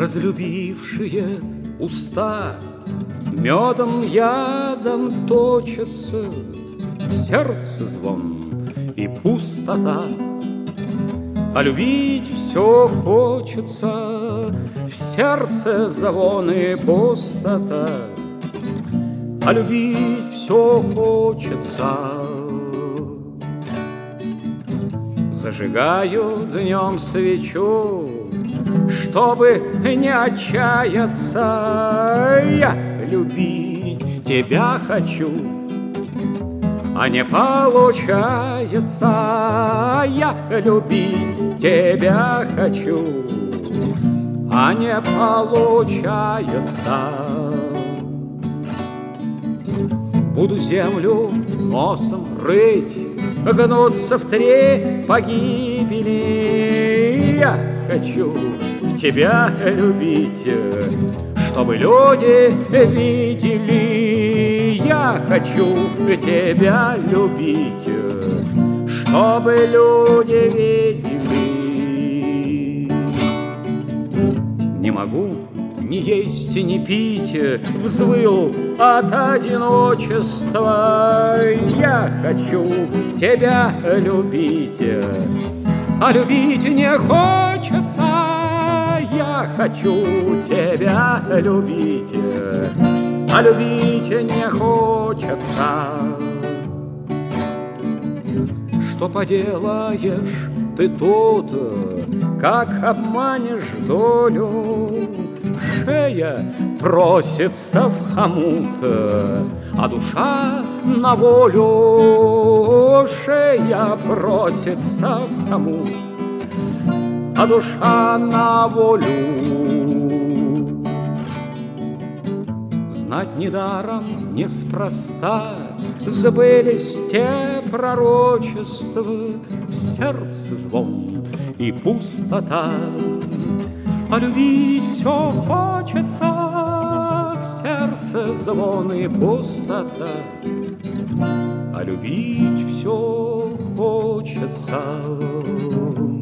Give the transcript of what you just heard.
Разлюбившие уста медом, ядом точатся, в сердце звон и пустота. А любить все хочется, в сердце звон и пустота. А любить все хочется. Зажигаю днем свечу, чтобы не отчаяться. Я любить тебя хочу, а не получается. Я любить тебя хочу, а не получается. Буду землю носом рыть, гнуться в три погибели. Я хочу тебя любить, чтобы люди видели. Я хочу тебя любить, чтобы люди видели. Не могу ни есть, ни пить, взвыл от одиночества. Я хочу тебя любить, а любить не хочется. Я хочу тебя любить, а любить не хочется. Что поделаешь ты тут, как обманешь долю? Шея просится в хомут, а душа на волю. Шея просится в хомут, а душа на волю. Знать недаром, неспроста сбылись те пророчества. В сердце звон и пустота. А любить все хочется, в сердце звон и пустота. А любить все хочется.